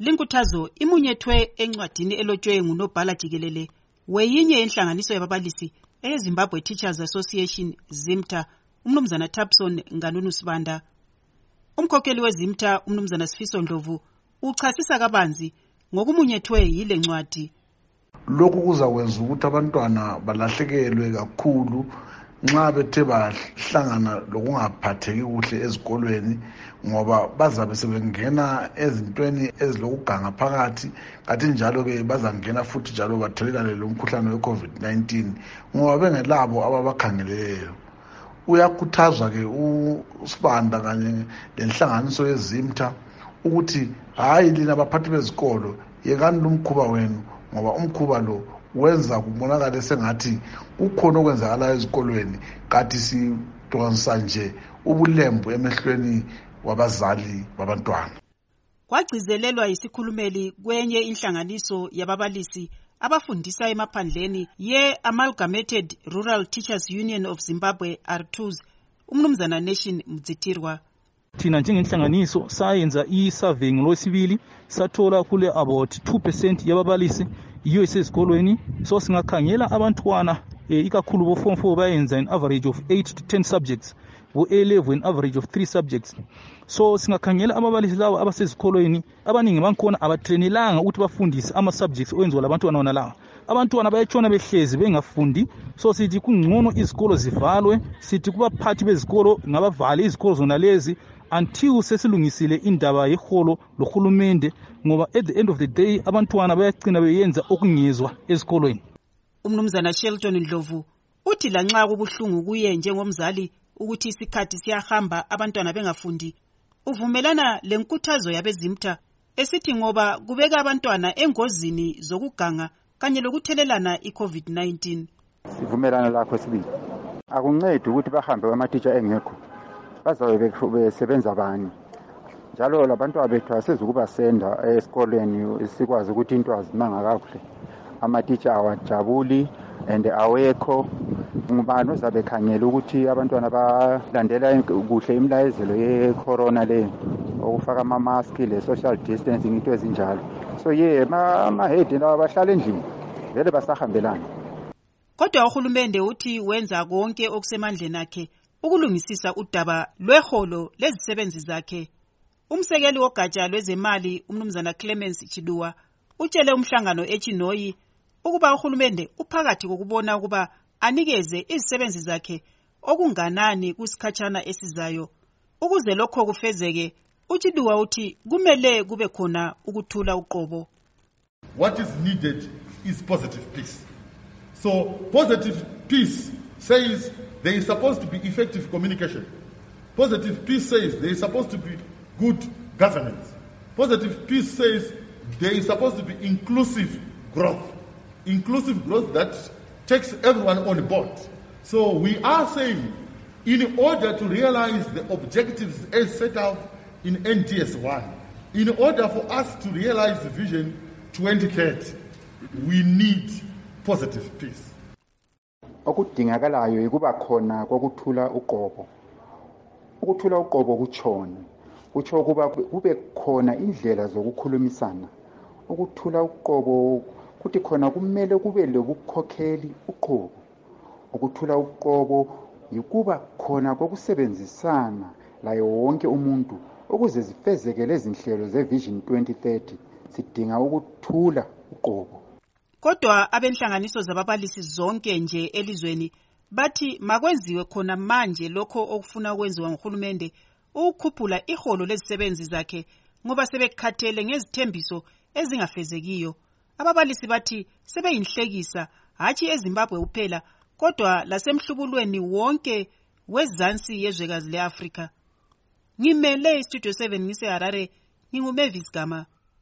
Linkuthazo imunyethwe encwadini elotshwe ngunobhala jikelele weyinye inhlanganiso yababalisi eZimbabwe Teachers Association ZIMTA, umnumzana Thapson Nganunu Sibanda. Umkhokheli weZIMTA umnumzana Sifiso Ndlovu uchasisa kabanzi ngokumunyethwe yile ncwadi. Lokhu kuzakwenza ukuthi abantwana balahlekelwe kakhulu nxa bethe bahlangana lokungaphatheki kuhle ezikolweni, ngoba bazabe sebengena ezintweni ezilokuganga phakathi, kanti njalo ke bazangena futhi njalo bathelelane lo mkhuhlane we-COVID-19 ngoba bengelabo ababakhangeleyo. Uyakhuthazwa ke uSibanda kanye lenhlanganiso yeZIMTA ukuthi hayi lina baphathi bezikolo yekani lumkhuba wenu, ngoba umkhuba lo wenza kubonakala sengathi kukhona okwenzakala ezikolweni, kanti sidonsa nje ubulembu emehlweni wabazali babantwana. Kwagcizelelwa isikhulumeli kwenye inhlanganiso yababalisi abafundisa emaphandleni ye-Amalgamated Rural Teachers Union of Zimbabwe R2s, umnumzana Nation Mdzitirwa. Thina njengenhlanganiso sayenza i-survey ngolwesibili, sathola kule about 2% yababalisi iyo esikolweni. So singakhangela abantwana ikakhulu bo form 4 bayenza an average of 8 to 10 subjects, bo A level an average of 3 subjects. So singakhangela ababalisi labo abasesikolweni abaningi bankhona abatrainelanga ukuthi bafundise ama subjects owenziwa labantwana wona la. Abantwana bayatshona behlezi bengafundi. So sithi kungcono izikolo zivalwe, sithi kubaphathi bezikolo ngabavale izikolo zona lezi until sesilungisile indaba yeholo lohulumende, ngoba at the end of the day abantwana bayagcina beyenza okungezwa ezikolweni. Umnumzana Shelton Ndlovu uthi lanxa kubuhlungu kuye njengomzali ukuthi isikhathi siyahamba abantwana bengafundi, uvumelana lenkuthazo yabeZIMTA esithi ngoba kubeka abantwana engozini zokuganga kanye lokuthelelana i-COVID-19. Sivumelana lakho sibili. Akuncedi ukuthi bahambe amateacher engekho, bazabe besebenza bani. Njalo labantwana bethu asezukuba senda esikoleni sikwazi ukuthi into azimanga kakuhle. Amateacher awajabuli and awekho. Ngubani ozabe khangela ukuthi abantwana balandela kuhle imilayezelo ye-corona le, okufaka ama-mask, le social distancing, into ezinjalo. So ama-head lawa bahlala endlini vele basahambelana. Kodwa uhulumende uthi wenza konke okusemandleni akhe ukulungisisa udaba lweholo lezisebenzi zakhe. Umsekeli wogatsha lwezemali umnumzana Clemens Chiduwa utshele umhlangano eChinoyi ukuba uhulumende uphakathi kokubona ukuba anikeze izisebenzi zakhe okunganani kusikhatshana esizayo. Ukuze lokho kufezeke, uChiduwa uthi kumele kube khona ukuthula uqobo. What is needed is positive peace. So positive peace says there is supposed to be effective communication. Positive peace says there is supposed to be good governance. Positive peace says there is supposed to be inclusive growth. Inclusive growth that takes everyone on board. So we are saying, in order to realize the objectives as set out in NTS1, in order for us to realize the vision 2030, we need positive peace. Okudingakalayo ukuba khona kokuthula uqobo. Ukuthula uqobo kutshona. Kutsho kuba kube khona indlela zokukhulumisana. Ukuthula uqobo kuthi khona kumele kube lokukhokheli uqobo. Ukuthula uqobo yikuba khona kokusebenzisana layo wonke umuntu ukuze zifezeke lezi nhlelo zevision 2030. Sidinga ukuthula uqobo. Kodwa abenhlanganiso zababalisi zonke nje elizweni bathi makwenziwe khona manje lokho okufuna ukwenziwa nguhulumende, ukukhuphula iholo lezisebenzi zakhe ngoba sebekhathele ngezithembiso ezingafezekiyo. Ababalisi bathi sebeyinhlekisa hatshi eZimbabwe kuphela kodwa lasemhlubulweni wonke wezansi yezwekazi leAfrika. Ngimele iStudio 7 ngise Harare, nginguMavis Gama.